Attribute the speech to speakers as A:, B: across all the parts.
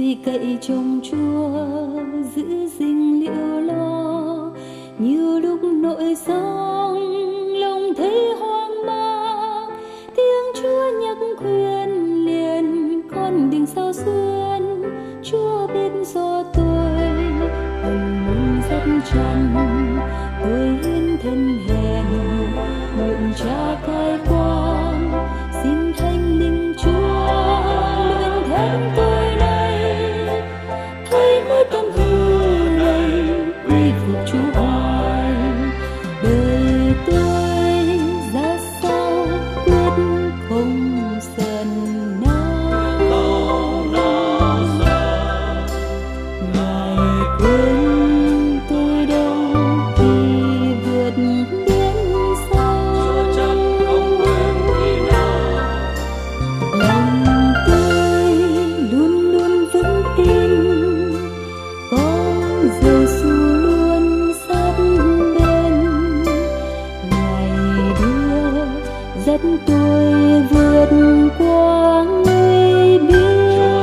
A: duy cậy trồng Chúa giữ gìn liệu lo. Nhiều lúc nỗi sóng lòng thấy hoang mang, tiếng Chúa nhắc khuyên liền con đừng sao xuyên. Chúa biết do tôi hồng muốn rất trần, tôi hiến thân hèn nguyện Cha cai quan. Xin thánh linh Chúa luyện thêm tôi này, thấy mới tâm hư này quy phục Chúa hoài. Đời tôi ra sao quyết không dần nào, Ngài quên tôi đâu khi vượt biển sâu. Lòng tôi luôn luôn vững tin, có Giêsu luôn sát bên. Ngài đưa dẫn tôi vượt qua nguy biên.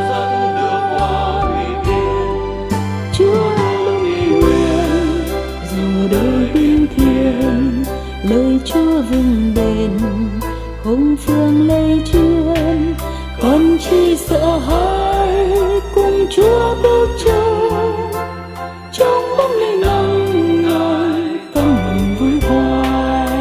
A: Chúa luôn nguyện dù đời bình thiên, lời Chúa vững bền không phương lây truyền. Con chi sợ hãi cùng Chúa bước chân, trong bóng lưng nắng Ngài tâm hồn vui hoài.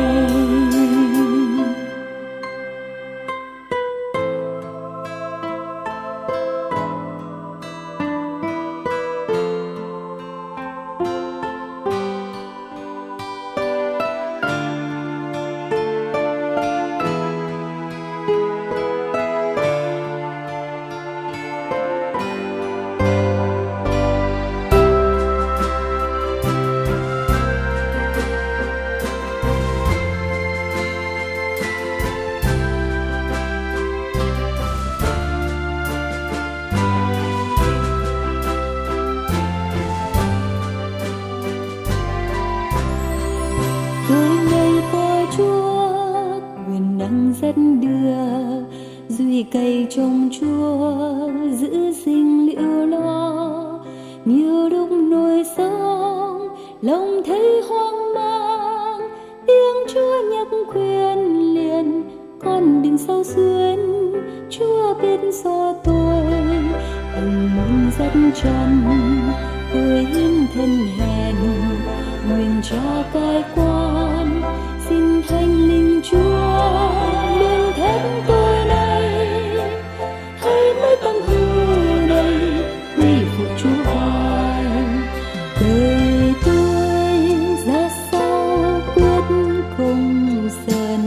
A: Tôi ngây có Chúa quyền năng dẫn đưa, duy cậy trông Chúa giữ gìn liệu lo. Nhiều lúc nỗi sóng lòng thấy hoang mang, tiếng Chúa nhắc khuyên liền con đừng sao xuyên. Chúa biết do tôi hồng muốn rất trần, tôi hiến thân hèn nguyện Cha cai quan. Xin thánh linh Chúa luyện thêm tôi này, thấy mới tâm hư này quy phục Chúa hoài. Đời tôi ra sao quyết không dần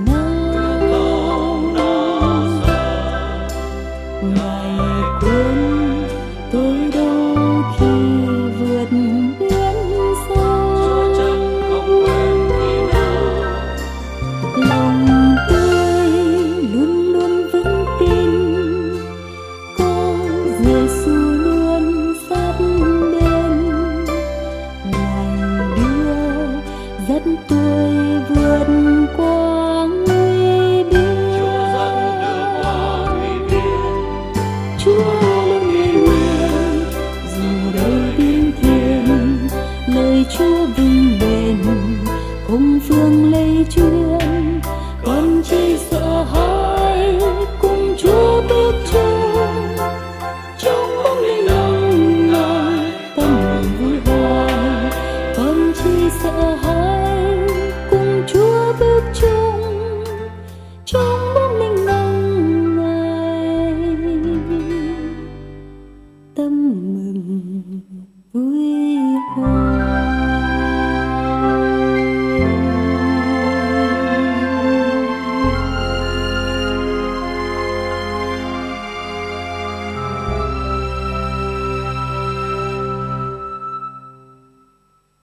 A: nào, Ngài quên tôi đâu khi vượt biển sâu. Lòng tôi luôn luôn vững tin, có Giêsu luôn sát bên. Ngài đưa dẫn tôi vượt qua nguy biên. Chúa luôn nguyện dù đời biến thiên, lời Chúa vững bền không phương lây truyền. Con chỉ sợ hãi cùng Chúa bước chân, trong bóng lưng nắng Ngài tâm hồn vui hoài. Con chỉ sợ hãi cùng Chúa bước chân, trong bóng lưng nắng Ngài tâm mừng vui hoài.